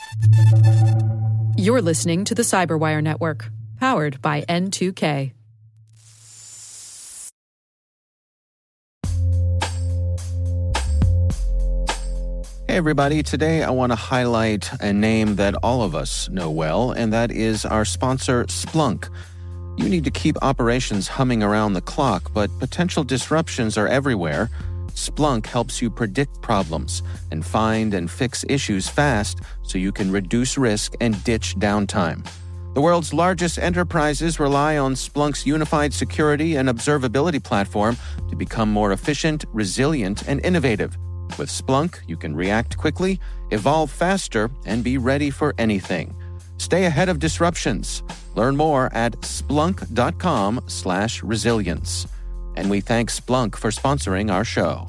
You're listening to the Cyberwire Network, powered by N2K. Hey everybody, today I want to highlight a name that all of us know well, and that is our sponsor, Splunk. You need to keep operations humming around the clock, but potential disruptions are everywhere. Splunk helps you predict problems and find and fix issues fast so you can reduce risk and ditch downtime. The world's largest enterprises rely on Splunk's unified security and observability platform to become more efficient, resilient, and innovative. With Splunk, you can react quickly, evolve faster, and be ready for anything. Stay ahead of disruptions. Learn more at splunk.com/resilience. And we thank Splunk for sponsoring our show.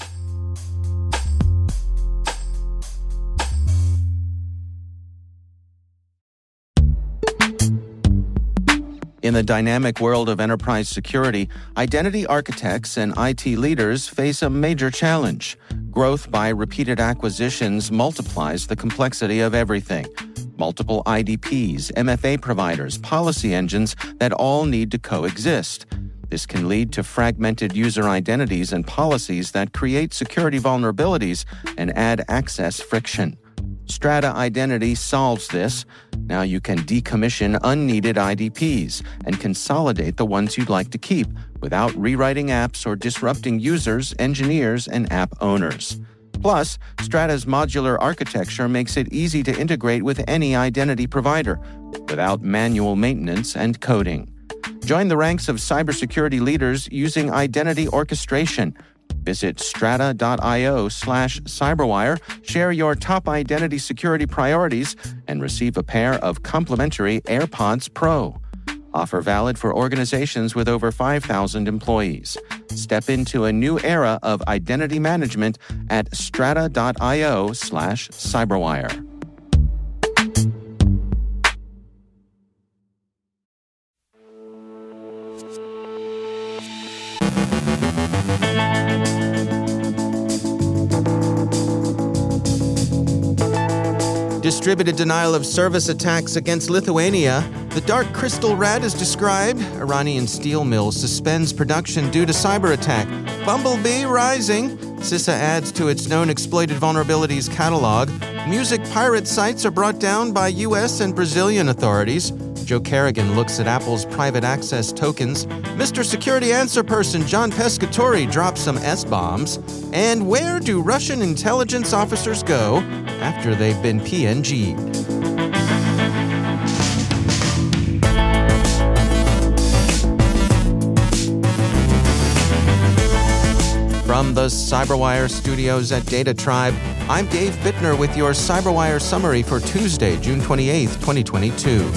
In the dynamic world of enterprise security, identity architects and IT leaders face a major challenge. Growth by repeated acquisitions multiplies the complexity of everything. Multiple IDPs, MFA providers, policy engines that all need to coexist. This can lead to fragmented user identities and policies that create security vulnerabilities and add access friction. Strata Identity solves this. Now you can decommission unneeded IDPs and consolidate the ones you'd like to keep without rewriting apps or disrupting users, engineers, and app owners. Plus, Strata's modular architecture makes it easy to integrate with any identity provider without manual maintenance and coding. Join the ranks of cybersecurity leaders using identity orchestration. Visit strata.io/cyberwire, share your top identity security priorities, and receive a pair of complimentary AirPods Pro. Offer valid for organizations with over 5,000 employees. Step into a new era of identity management at strata.io/cyberwire. Distributed denial of service attacks against Lithuania. The Dark Crystal rat is described. Iranian steel mill suspends production due to cyber attack. Bumblebee rising. CISA adds to its known exploited vulnerabilities catalog. Music pirate sites are brought down by U.S. and Brazilian authorities. Joe Carrigan looks at Apple's private access tokens. Mr. Security Answer Person John Pescatori drops some S-bombs. And where do Russian intelligence officers go after they've been PNG'd? From the Cyberwire studios at Data Tribe, I'm Dave Bittner with your Cyberwire summary for Tuesday, June 28th, 2022.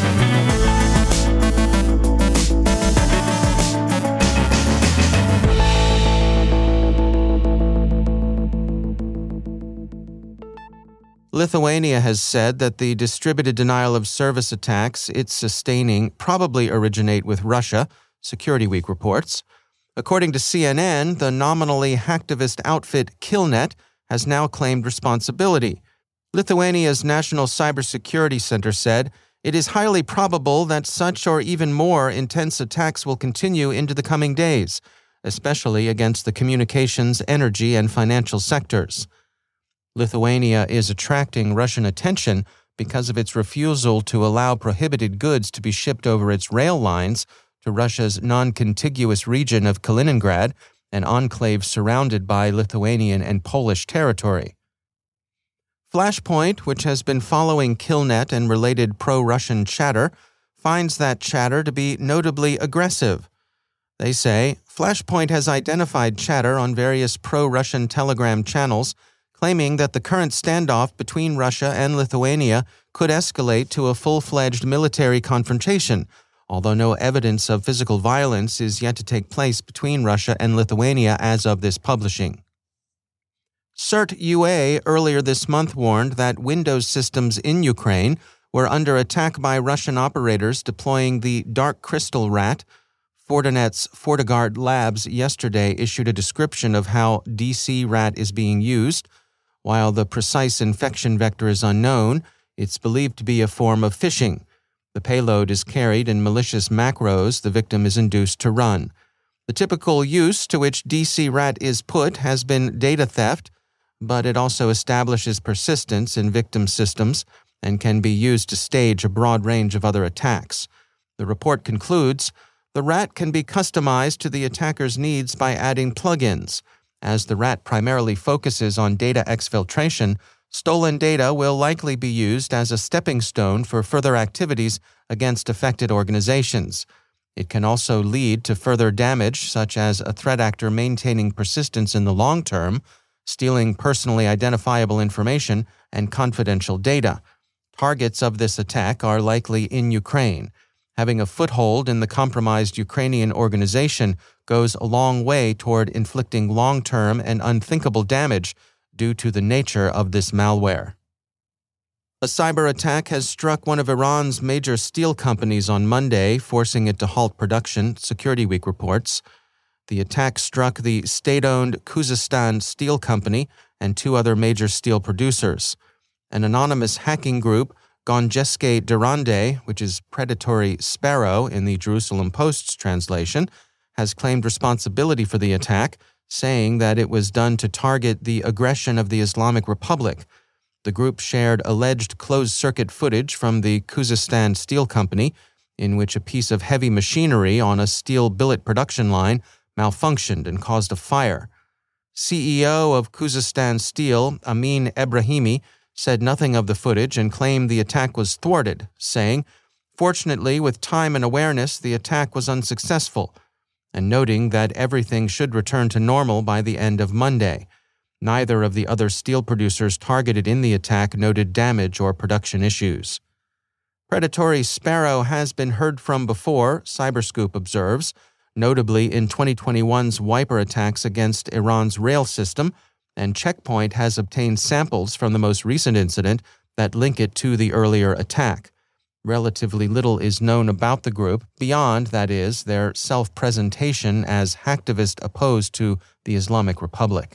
Lithuania has said that the distributed denial of service attacks it's sustaining probably originate with Russia, Security Week reports. According to CNN, the nominally hacktivist outfit Killnet has now claimed responsibility. Lithuania's National Cybersecurity Center said it is highly probable that such or even more intense attacks will continue into the coming days, especially against the communications, energy, and financial sectors. Lithuania is attracting Russian attention because of its refusal to allow prohibited goods to be shipped over its rail lines to Russia's non-contiguous region of Kaliningrad, an enclave surrounded by Lithuanian and Polish territory. Flashpoint, which has been following Killnet and related pro-Russian chatter, finds that chatter to be notably aggressive. They say, Flashpoint has identified chatter on various pro-Russian Telegram channels, claiming that the current standoff between Russia and Lithuania could escalate to a full-fledged military confrontation, although no evidence of physical violence is yet to take place between Russia and Lithuania as of this publishing. CERT-UA earlier this month warned that Windows systems in Ukraine were under attack by Russian operators deploying the Dark Crystal rat. Fortinet's FortiGuard Labs yesterday issued a description of how DC rat is being used. While the precise infection vector is unknown, It's believed to be a form of phishing. The payload is carried in malicious macros the victim is induced to run. The typical use to which DC-RAT is put has been data theft, but it also establishes persistence in victim systems and can be used to stage a broad range of other attacks. The report concludes, the RAT can be customized to the attacker's needs by adding plugins. As the RAT primarily focuses on data exfiltration, stolen data will likely be used as a stepping stone for further activities against affected organizations. It can also lead to further damage, such as a threat actor maintaining persistence in the long term, stealing personally identifiable information and confidential data. Targets of this attack are likely in Ukraine. Having a foothold in the compromised Ukrainian organization goes a long way toward inflicting long-term and unthinkable damage due to the nature of this malware. A cyber attack has struck one of Iran's major steel companies on Monday, forcing it to halt production, Security Week reports. The attack struck the state-owned Khuzestan Steel Company and two other major steel producers. An anonymous hacking group, Gonjeske Derande, which is Predatory Sparrow in the Jerusalem Post's translation, has claimed responsibility for the attack, saying that it was done to target the aggression of the Islamic Republic. The group shared alleged closed-circuit footage from the Khuzestan Steel Company, in which a piece of heavy machinery on a steel billet production line malfunctioned and caused a fire. CEO of Khuzestan Steel, Amin Ebrahimi, said nothing of the footage and claimed the attack was thwarted, saying, "Fortunately, with time and awareness, the attack was unsuccessful," and noting that everything should return to normal by the end of Monday. Neither of the other steel producers targeted in the attack noted damage or production issues. Predatory Sparrow has been heard from before, Cyberscoop observes, notably in 2021's wiper attacks against Iran's rail system, and Check Point has obtained samples from the most recent incident that link it to the earlier attack. Relatively little is known about the group, beyond, that is, their self-presentation as hacktivist opposed to the Islamic Republic.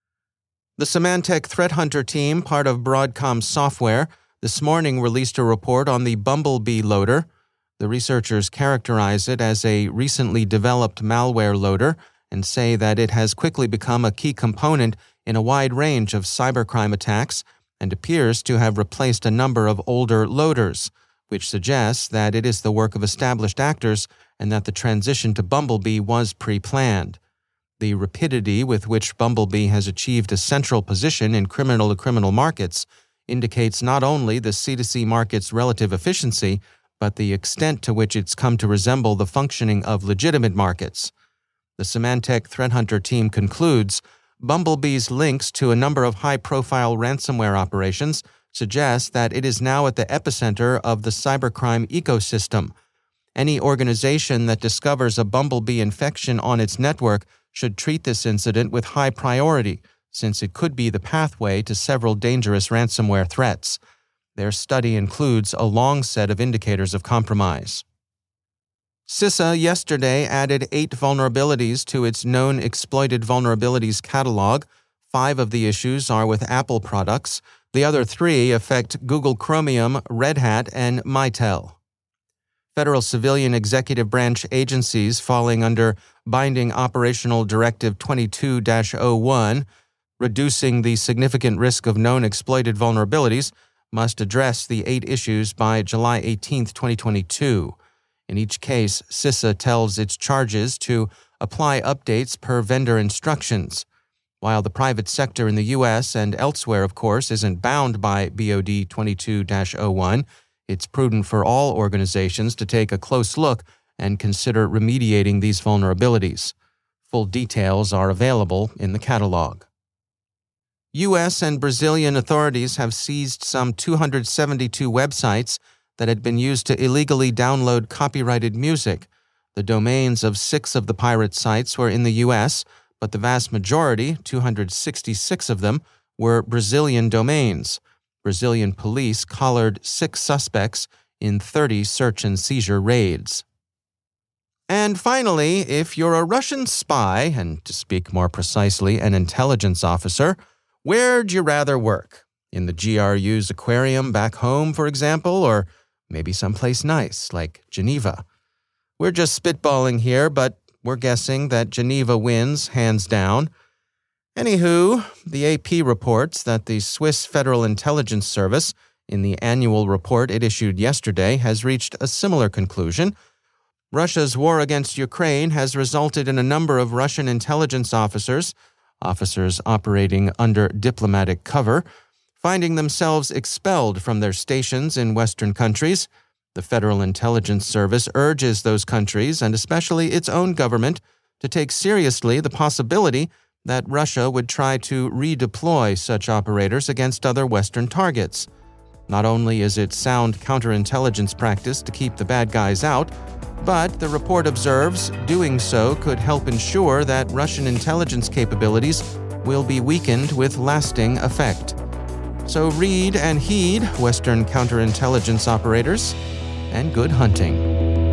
The Symantec Threat Hunter team, part of Broadcom Software, this morning released a report on the Bumblebee loader. The researchers characterize it as a recently developed malware loader and say that it has quickly become a key component in a wide range of cybercrime attacks and appears to have replaced a number of older loaders, which suggests that it is the work of established actors and that the transition to Bumblebee was pre-planned. The rapidity with which Bumblebee has achieved a central position in criminal-to-criminal markets indicates not only the C2C market's relative efficiency, but the extent to which it's come to resemble the functioning of legitimate markets. The Symantec Threat Hunter team concludes, Bumblebee's links to a number of high-profile ransomware operations suggest that it is now at the epicenter of the cybercrime ecosystem. Any organization that discovers a Bumblebee infection on its network should treat this incident with high priority, since it could be the pathway to several dangerous ransomware threats. Their study includes a long set of indicators of compromise. CISA yesterday added 8 vulnerabilities to its known exploited vulnerabilities catalog. 5 of the issues are with Apple products. The other 3 affect Google Chromium, Red Hat, and Mitel. Federal civilian executive branch agencies falling under Binding Operational Directive 22-01, reducing the significant risk of known exploited vulnerabilities, must address the 8 issues by July 18, 2022. In each case, CISA tells its charges to apply updates per vendor instructions. While the private sector in the U.S. and elsewhere, of course, isn't bound by BOD 22-01, it's prudent for all organizations to take a close look and consider remediating these vulnerabilities. Full details are available in the catalog. U.S. and Brazilian authorities have seized some 272 websites that had been used to illegally download copyrighted music. The domains of 6 of the pirate sites were in the U.S., but the vast majority, 266 of them, were Brazilian domains. Brazilian police collared 6 suspects in 30 search and seizure raids. And finally, if you're a Russian spy, and to speak more precisely, an intelligence officer, where'd you rather work? In the GRU's aquarium back home, for example, or maybe someplace nice, like Geneva. We're just spitballing here, but we're guessing that Geneva wins, hands down. Anywho, the AP reports that the Swiss Federal Intelligence Service, in the annual report it issued yesterday, has reached a similar conclusion. Russia's war against Ukraine has resulted in a number of Russian intelligence officers operating under diplomatic cover, finding themselves expelled from their stations in Western countries. The Federal Intelligence Service urges those countries, and especially its own government, to take seriously the possibility that Russia would try to redeploy such operators against other Western targets. Not only is it sound counterintelligence practice to keep the bad guys out, but the report observes doing so could help ensure that Russian intelligence capabilities will be weakened with lasting effect. So read and heed, Western counterintelligence operators, and good hunting.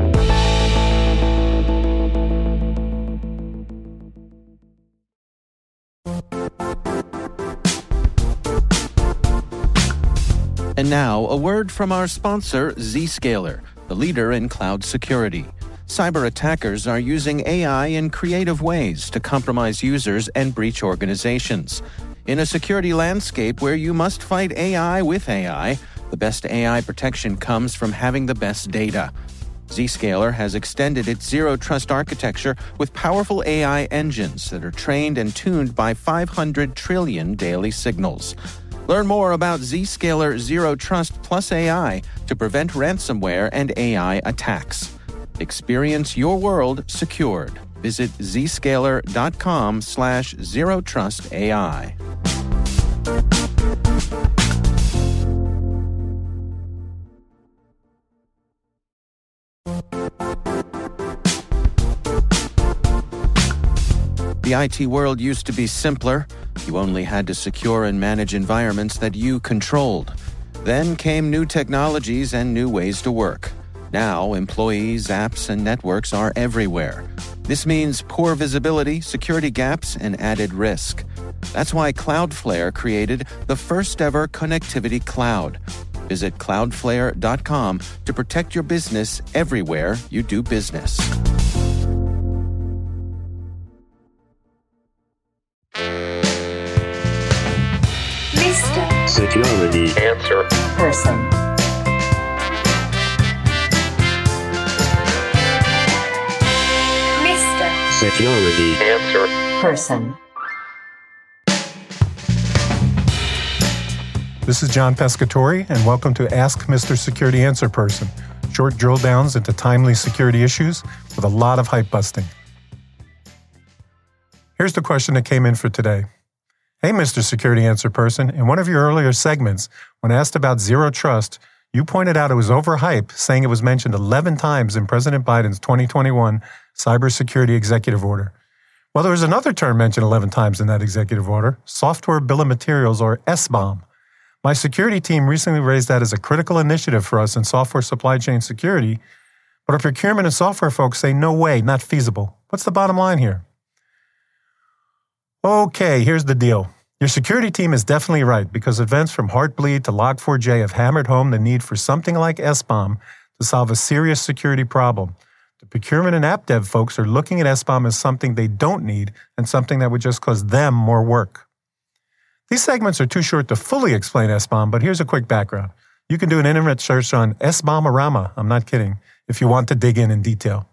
And now, a word from our sponsor, Zscaler, the leader in cloud security. Cyber attackers are using AI in creative ways to compromise users and breach organizations. In a security landscape where you must fight AI with AI, the best AI protection comes from having the best data. Zscaler has extended its Zero Trust architecture with powerful AI engines that are trained and tuned by 500 trillion daily signals. Learn more about Zscaler Zero Trust Plus AI to prevent ransomware and AI attacks. Experience your world secured. Visit zscaler.com/zerotrustai. The IT world used to be simpler. You only had to secure and manage environments that you controlled. Then came new technologies and new ways to work. Now, employees, apps, and networks are everywhere. This means poor visibility, security gaps, and added risk. That's why Cloudflare created the first-ever connectivity cloud. Visit cloudflare.com to protect your business everywhere you do business. Mr. Security Answer Person. Mr. Security Answer Person. This is John Pescatori, and welcome to Ask Mr. Security Answer Person, short drill downs into timely security issues with a lot of hype busting. Here's the question that came in for today. Hey, Mr. Security Answer Person, in one of your earlier segments, when asked about Zero Trust, you pointed out it was overhyped, saying it was mentioned 11 times in President Biden's 2021 Cybersecurity Executive Order. Well, there was another term mentioned 11 times in that executive order, Software Bill of Materials, or SBOM. My security team recently raised that as a critical initiative for us in software supply chain security, but our procurement and software folks say, no way, not feasible. What's the bottom line here? Okay, here's the deal. Your security team is definitely right because events from Heartbleed to Log4j have hammered home the need for something like SBOM to solve a serious security problem. The procurement and app dev folks are looking at SBOM as something they don't need and something that would just cause them more work. These segments are too short to fully explain SBOM, but here's a quick background. You can do an internet search on SBOM-orama, I'm not kidding, if you want to dig in detail.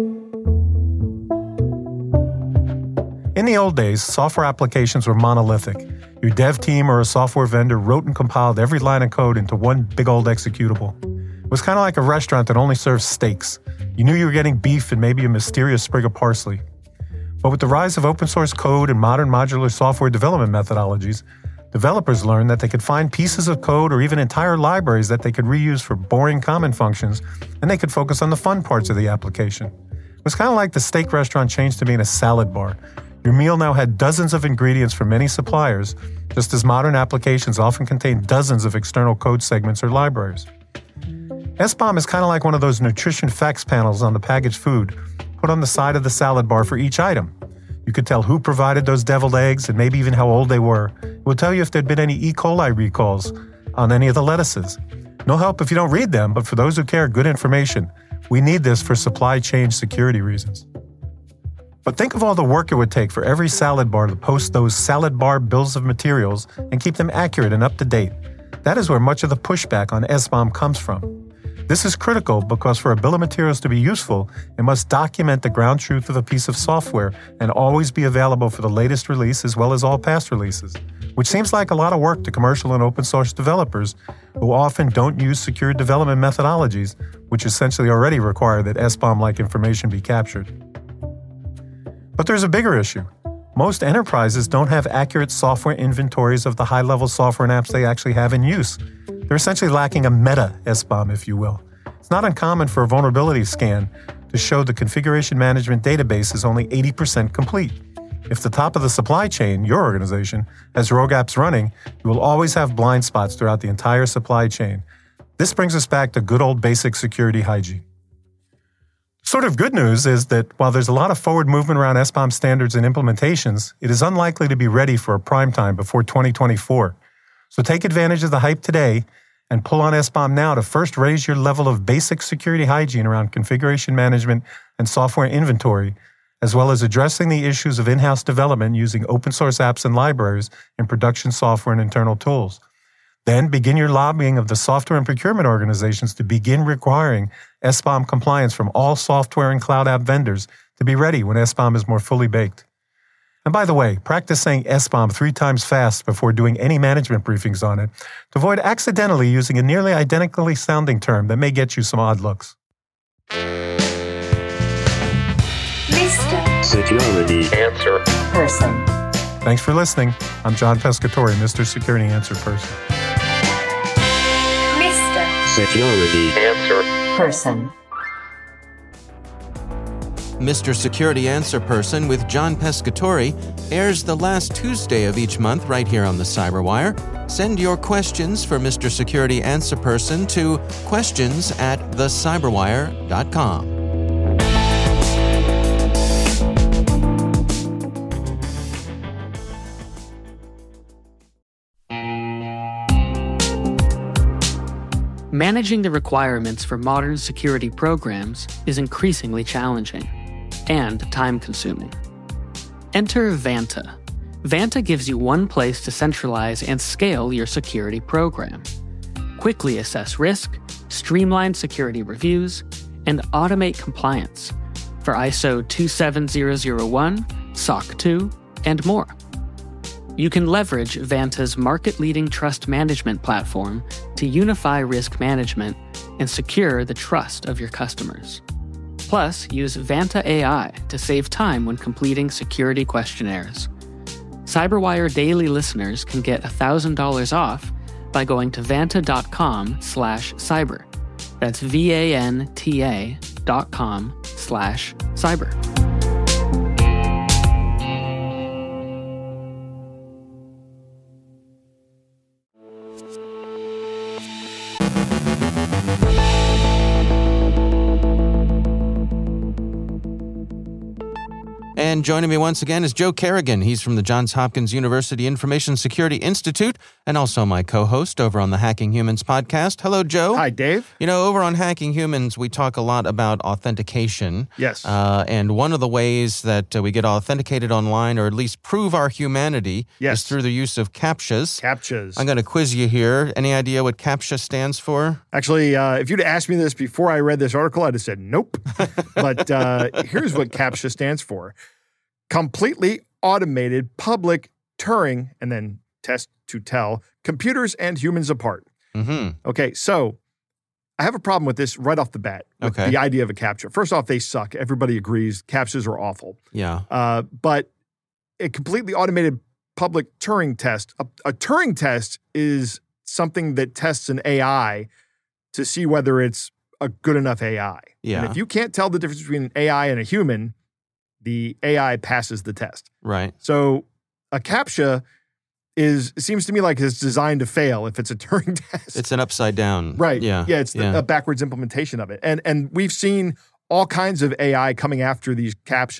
In the old days, software applications were monolithic. Your dev team or a software vendor wrote and compiled every line of code into one big old executable. It was kind of like a restaurant that only serves steaks. You knew you were getting beef and maybe a mysterious sprig of parsley. But with the rise of open source code and modern modular software development methodologies, developers learned that they could find pieces of code or even entire libraries that they could reuse for boring common functions, and they could focus on the fun parts of the application. It was kind of like the steak restaurant changed to being a salad bar. Your meal now had dozens of ingredients from many suppliers, just as modern applications often contain dozens of external code segments or libraries. SBOM is kind of like one of those nutrition facts panels on the packaged food, put on the side of the salad bar for each item. You could tell who provided those deviled eggs and maybe even how old they were. It will tell you if there'd been any E. coli recalls on any of the lettuces. No help if you don't read them, but for those who care, good information. We need this for supply chain security reasons. But think of all the work it would take for every salad bar to post those salad bar bills of materials and keep them accurate and up to date. That is where much of the pushback on SBOM comes from. This is critical because for a bill of materials to be useful, it must document the ground truth of a piece of software and always be available for the latest release as well as all past releases, which seems like a lot of work to commercial and open source developers who often don't use secure development methodologies, which essentially already require that SBOM-like information be captured. But there's a bigger issue. Most enterprises don't have accurate software inventories of the high-level software and apps they actually have in use. They're essentially lacking a meta SBOM, if you will. It's not uncommon for a vulnerability scan to show the configuration management database is only 80% complete. If the top of the supply chain, your organization, has rogue apps running, you will always have blind spots throughout the entire supply chain. This brings us back to good old basic security hygiene. Sort of good news is that while there's a lot of forward movement around SBOM standards and implementations, it is unlikely to be ready for a prime time before 2024. So take advantage of the hype today and pull on SBOM now to first raise your level of basic security hygiene around configuration management and software inventory, as well as addressing the issues of in-house development using open source apps and libraries in production software and internal tools. Then begin your lobbying of the software and procurement organizations to begin requiring SBOM compliance from all software and cloud app vendors to be ready when SBOM is more fully baked. And by the way, practice saying SBOM 3 times fast before doing any management briefings on it to avoid accidentally using a nearly identically sounding term that may get you some odd looks. Mr. Security Answer Person. Thanks for listening. I'm John Pescatore, Mr. Security Answer Person. Mr. Security Answer Person. Mr. Security Answer Person with John Pescatore airs the last Tuesday of each month right here on the Cyberwire. Send your questions for Mr. Security Answer Person to questions@thecyberwire.com. Managing the requirements for modern security programs is increasingly challenging and time-consuming. Enter Vanta. Vanta gives you one place to centralize and scale your security program. Quickly assess risk, streamline security reviews, and automate compliance for ISO 27001, SOC 2, and more. You can leverage Vanta's market-leading trust management platform to unify risk management and secure the trust of your customers. Plus, use Vanta AI to save time when completing security questionnaires. Cyberwire Daily listeners can get $1,000 off by going to vanta.com/cyber. That's VANTA.com/cyber. And joining me once again is Joe Carrigan. He's from the Johns Hopkins University Information Security Institute and also my co-host over on the Hacking Humans podcast. Hello, Joe. Hi, Dave. You know, over on Hacking Humans, we talk a lot about authentication. Yes. And one of the ways that we get authenticated online, or at least prove our humanity, is through the use of CAPTCHAs. CAPTCHAs. I'm going to quiz you here. Any idea what CAPTCHA stands for? Actually, if you'd asked me this before I read this article, I'd have said nope. But here's what CAPTCHA stands for. Completely automated public Turing, and then test to tell computers and humans apart. Mm-hmm. Okay, so I have a problem with this right off the bat, with the idea of a CAPTCHA. First off, they suck. Everybody agrees CAPTCHAs are awful. Yeah. But a completely automated public Turing test, a Turing test is something that tests an AI to see whether it's a good enough AI. Yeah. And if you can't tell the difference between an AI and a human, the AI passes the test. Right. So a CAPTCHA it seems to me like it's designed to fail if it's a Turing test. It's an upside down. Right. Yeah. Yeah, it's a backwards implementation of it. And we've seen all kinds of AI coming after these CAPTCHAs.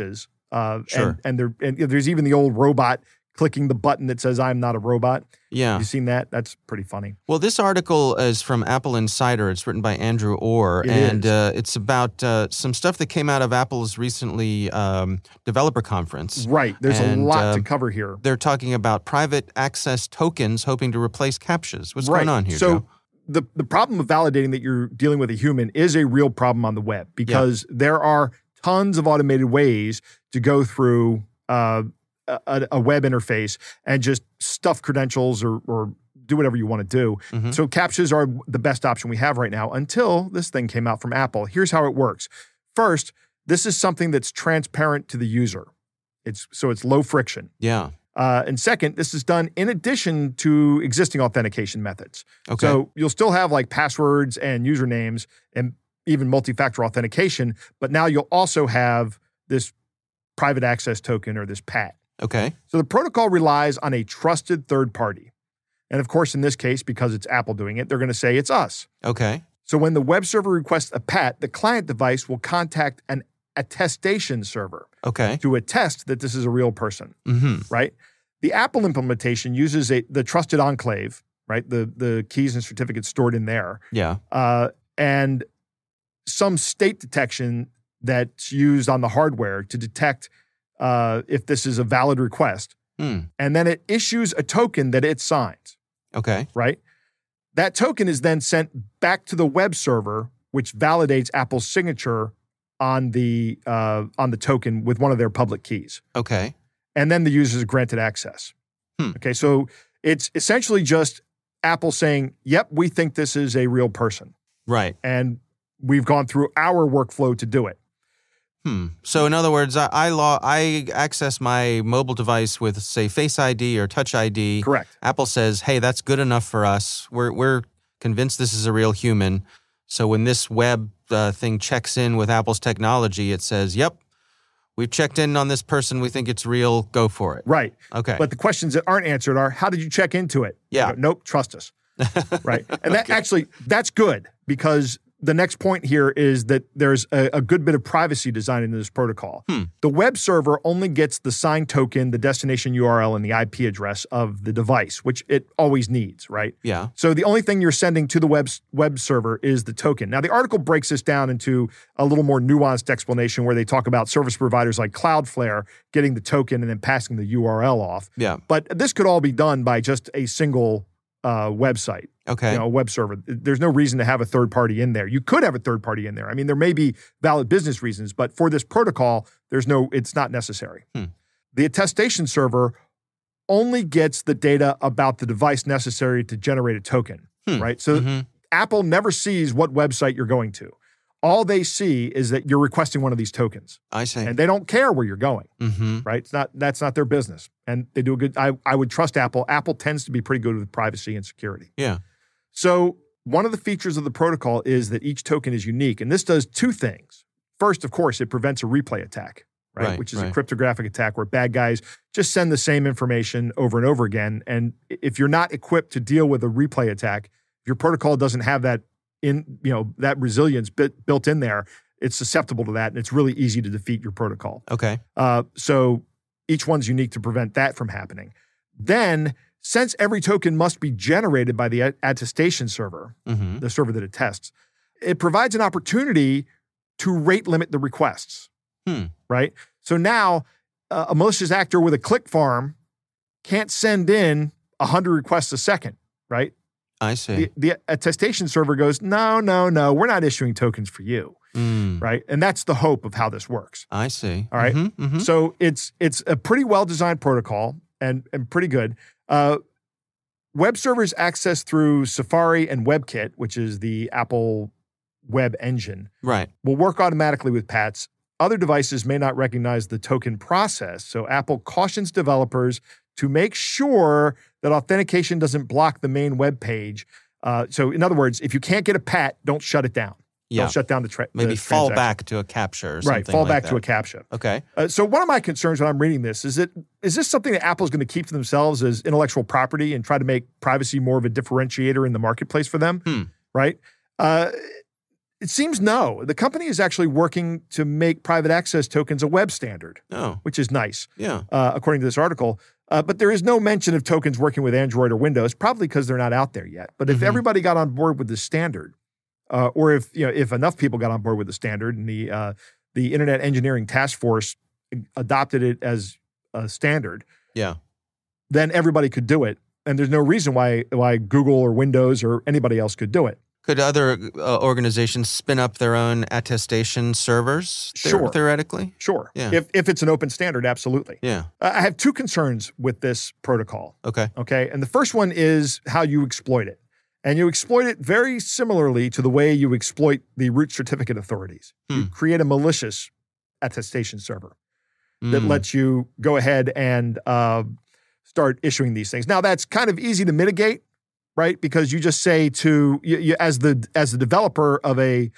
Sure. And there's even the old robot clicking the button that says, I'm not a robot. Yeah. You seen that? That's pretty funny. Well, this article is from Apple Insider. It's written by Andrew Orr, it's about some stuff that came out of Apple's recently developer conference. Right. There's a lot to cover here. They're talking about private access tokens hoping to replace CAPTCHAs. What's going on here, So Joe? the problem of validating that you're dealing with a human is a real problem on the web because there are tons of automated ways to go through a web interface and just stuff credentials or do whatever you want to do. Mm-hmm. So CAPTCHAs are the best option we have right now until this thing came out from Apple. Here's how it works. First, this is something that's transparent to the user. It's low friction. Yeah. And second, this is done in addition to existing authentication methods. Okay. So you'll still have like passwords and usernames and even multi-factor authentication, but now you'll also have this private access token or this PAT. Okay. So the protocol relies on a trusted third party. And of course, in this case, because it's Apple doing it, they're going to say it's us. Okay. So when the web server requests a PAT, the client device will contact an attestation server to attest that this is a real person, right? The Apple implementation uses the trusted enclave, right? The keys and certificates stored in there. Yeah. And some state detection that's used on the hardware to detect if this is a valid request. And then it issues a token that it signs. Okay. Right? That token is then sent back to the web server, which validates Apple's signature on the token with one of their public keys. Okay. And then the user is granted access. Okay, so it's essentially just Apple saying, yep, we think this is a real person. Right. And we've gone through our workflow to do it. So in other words, I access my mobile device with, say, Face ID or Touch ID. Correct. Apple says, hey, that's good enough for us. We're convinced this is a real human. So when this web thing checks in with Apple's technology, it says, yep, we've checked in on this person. We think it's real. Go for it. Right. Okay. But the questions that aren't answered are, how did you check into it? Yeah. You go, nope, trust us. Right. And that actually, that's good because the next point here is that there's a good bit of privacy designed into this protocol. The web server only gets the signed token, the destination URL, and the IP address of the device, which it always needs, right? Yeah. So the only thing you're sending to the web server is the token. Now, the article breaks this down into a little more nuanced explanation where they talk about service providers like Cloudflare getting the token and then passing the URL off. Yeah. But this could all be done by just a single website. Okay. A web server. There's no reason to have a third party in there. You could have a third party in there. I mean, there may be valid business reasons, but for this protocol, it's not necessary. The attestation server only gets the data about the device necessary to generate a token, right? So Apple never sees what website you're going to. All they see is that you're requesting one of these tokens. I see. And they don't care where you're going, right? That's not their business. And they do a good, I would trust Apple. Apple tends to be pretty good with privacy and security. Yeah. So one of the features of the protocol is that each token is unique. And this does two things. First, of course, it prevents a replay attack, right? Which is a cryptographic attack where bad guys just send the same information over and over again. And if you're not equipped to deal with a replay attack, if your protocol doesn't have that that resilience built in there, it's susceptible to that, and it's really easy to defeat your protocol. Okay. So each one's unique to prevent that from happening. Then, since every token must be generated by the attestation server, the server that attests, it provides an opportunity to rate limit the requests, right? So now, a malicious actor with a click farm can't send in 100 requests a second, right? I see. The attestation server goes, no, we're not issuing tokens for you, right? And that's the hope of how this works. I see. All right. So it's a pretty well-designed protocol and pretty good. Web servers access through Safari and WebKit, which is the Apple web engine, will work automatically with PATs. Other devices may not recognize the token process, so Apple cautions developers to make sure that authentication doesn't block the main web page. So in other words, if you can't get a PAT, don't shut it down. Yeah. Don't shut down the Maybe fall back to a CAPTCHA or something. Right, fall like back that. to a CAPTCHA. Okay. So one of my concerns when I'm reading this is this something that Apple's going to keep to themselves as intellectual property and try to make privacy more of a differentiator in the marketplace for them, right? It seems no. The company is actually working to make private access tokens a web standard, which is nice, according to this article. But there is no mention of tokens working with Android or Windows, probably because they're not out there yet. But if everybody got on board with the standard, or if enough people got on board with the standard and the Internet Engineering Task Force adopted it as a standard, then everybody could do it. And there's no reason why Google or Windows or anybody else could do it. Could other organizations spin up their own attestation servers, theoretically? Sure. Yeah. If it's an open standard, absolutely. Yeah. I have two concerns with this protocol. Okay. And the first one is how you exploit it. And you exploit it very similarly to the way you exploit the root certificate authorities. You create a malicious attestation server that lets you go ahead and start issuing these things. Now, that's kind of easy to mitigate, right? Because you just say to you as the developer of a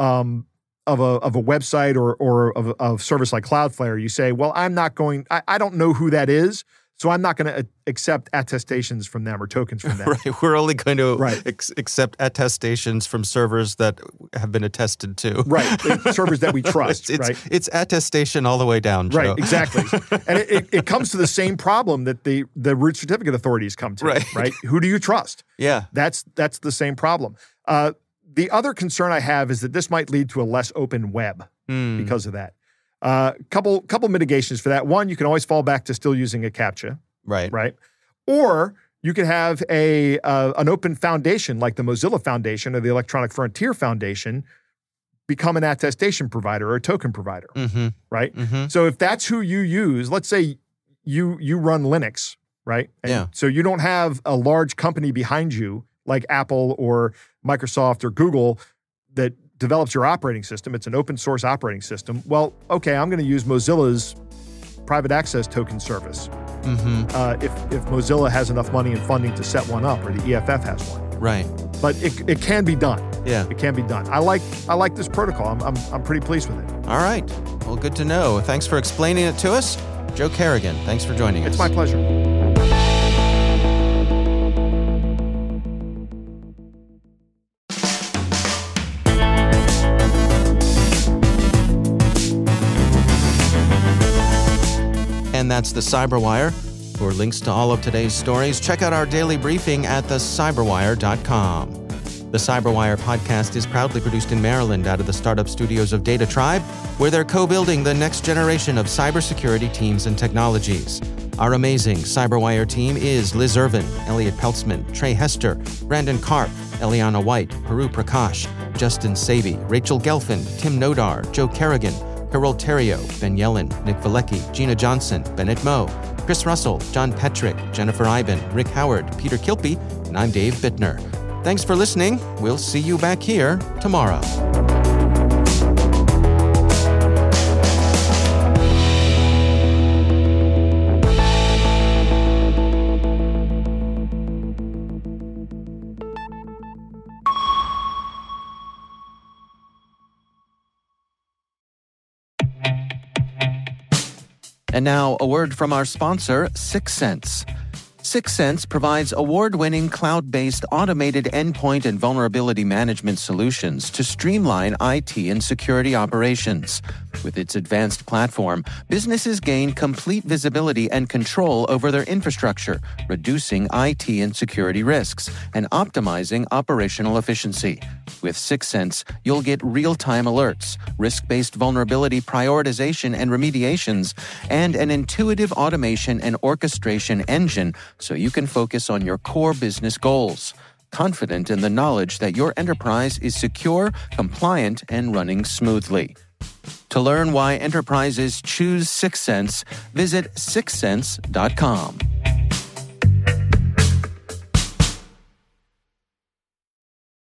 website or of service like Cloudflare, you say, well, I don't know who that is, so I'm not going to accept attestations from them or tokens from them. Right. We're only going to accept attestations from servers that have been attested to. Right. Servers that we trust. It's attestation all the way down, Joe. Right. Exactly. And it comes to the same problem that the root certificate authorities come to. Right. Who do you trust? Yeah. That's the same problem. The other concern I have is that this might lead to a less open web because of that. Couple mitigations for that. One, you can always fall back to still using a CAPTCHA. Right. Or you could have an open foundation like the Mozilla Foundation or the Electronic Frontier Foundation become an attestation provider or a token provider. Right. So if that's who you use, let's say you run Linux, right? And so you don't have a large company behind you like Apple or Microsoft or Google that develops your operating system. It's an open source operating system. Well, okay, I'm going to use Mozilla's private access token service. If Mozilla has enough money and funding to set one up, or the EFF has one. Right. But it can be done. Yeah. It can be done. I like this protocol. I'm pretty pleased with it. All right. Well, good to know. Thanks for explaining it to us. Joe Carrigan, thanks for joining us. It's my pleasure. And that's the Cyberwire. For links to all of today's stories, check out our daily briefing at thecyberwire.com. The Cyberwire podcast is proudly produced in Maryland out of the startup studios of Data Tribe, where they're co-building the next generation of cybersecurity teams and technologies. Our amazing Cyberwire team is Liz Irvin, Elliot Peltzman, Trey Hester, Brandon Karp, Eliana White, Peru Prakash, Justin Savy, Rachel Gelfin, Tim Nodar, Joe Carrigan, Carol Terrio, Ben Yellen, Nick Valecki, Gina Johnson, Bennett Moe, Chris Russell, John Petrick, Jennifer Iben, Rick Howard, Peter Kilpie, and I'm Dave Bittner. Thanks for listening. We'll see you back here tomorrow. And now, a word from our sponsor, Syxsense. Syxsense provides award-winning cloud-based automated endpoint and vulnerability management solutions to streamline IT and security operations. With its advanced platform, businesses gain complete visibility and control over their infrastructure, reducing IT and security risks and optimizing operational efficiency. With Syxsense, you'll get real-time alerts, risk-based vulnerability prioritization and remediations, and an intuitive automation and orchestration engine so you can focus on your core business goals, confident in the knowledge that your enterprise is secure, compliant, and running smoothly. To learn why enterprises choose Syxsense, visit syxsense.com.